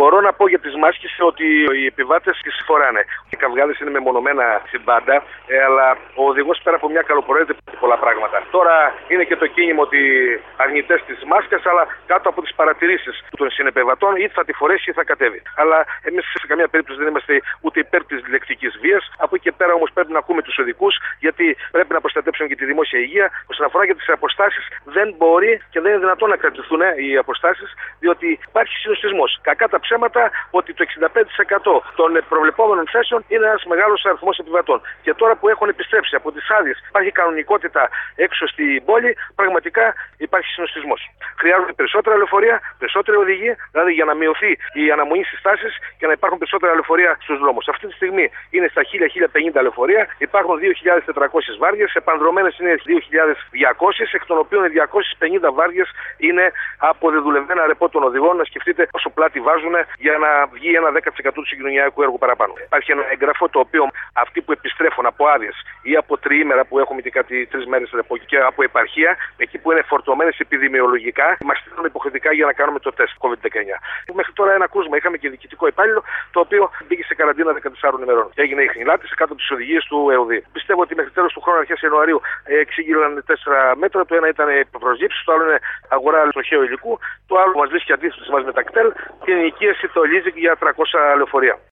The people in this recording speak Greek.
Μπορώ να πω για τις μάσκες ότι οι επιβάτες τις φοράνε. Οι καυγάδες είναι μεμονωμένα στην πάντα, αλλά ο οδηγός πέρα από μια καλοπροαίρετη πολλά πράγματα. Τώρα είναι και το κίνημα ότι αρνητές της μάσκας, αλλά κάτω από τις παρατηρήσεις των συνεπεβατών, είτε θα τη φορέσει είτε θα κατέβει. Αλλά εμείς σε καμία περίπτωση δεν είμαστε ούτε υπέρ της λεκτικής βίας. Από εκεί και πέρα όμως πρέπει να ακούμε τους οδικούς, γιατί πρέπει να προστατέψουν και τη δημόσια υγεία. Όσον αφορά και τις αποστάσεις, δεν μπορεί και δεν είναι δυνατόν να κρατηθούν οι αποστάσεις, διότι υπάρχει συνοστισμός. Κακά τα ψέματα ότι το 65% των προβλεπόμενων θέσεων είναι ένας μεγάλος αριθμός επιβατών. Και τώρα που έχουν επιστρέψει από τις άδειες, υπάρχει κανονικότητα έξω στην πόλη, πραγματικά υπάρχει συνοστισμός. Χρειάζονται περισσότερα λεωφορεία, περισσότεροι οδηγοί, δηλαδή για να μειωθεί η αναμονή στις στάσεις και να υπάρχουν περισσότερα λεωφορεία στους δρόμους. Αυτή τη στιγμή είναι στα 1000-1050 λεωφορεία, υπάρχουν 2400 βάρδιες, επανδρωμένες είναι 2200, εκ των οποίων οι 250 βάρδιες είναι από δεδουλευμένα ρεπό των οδηγών. Να σκεφτείτε πόσο πλάτη βάζουν για να βγει ένα 10% του συγκοινωνιακού έργου παραπάνω. Υπάρχει ένα έγγραφο το οποίο αυτοί που επιστρέφουν από άδειες ή από τριήμερα που έχουμε και κάτι 3 μέρες ρεπό και από επαρχία, εκεί που είναι φορτωμένες επιδημιολογικά, μας στέλνουν υποχρεωτικά για να κάνουμε το τεστ COVID-19. Μέχρι τώρα ένα κρούσμα. Είχαμε και διοικητικό υπάλληλο το οποίο μπήκε σε καραντίνα 14 ημερών. Έγινε η χνηλάτιση κάτω από τις οδηγίες του ΕΟΔΗ. Πιστεύω ότι μέχρι τέλος του χρόνου, αρχές Ιανουαρίου, εξήγηλαν 4 μέτρα. Το ένα ήταν προσλήψεις, το άλλο είναι αγορά τροχαίου υλικού, το άλλο μας βρίσκει αντίθετο μας με τα κτέλ, την ενοικίαση το leasing για 300 λεωφορεία.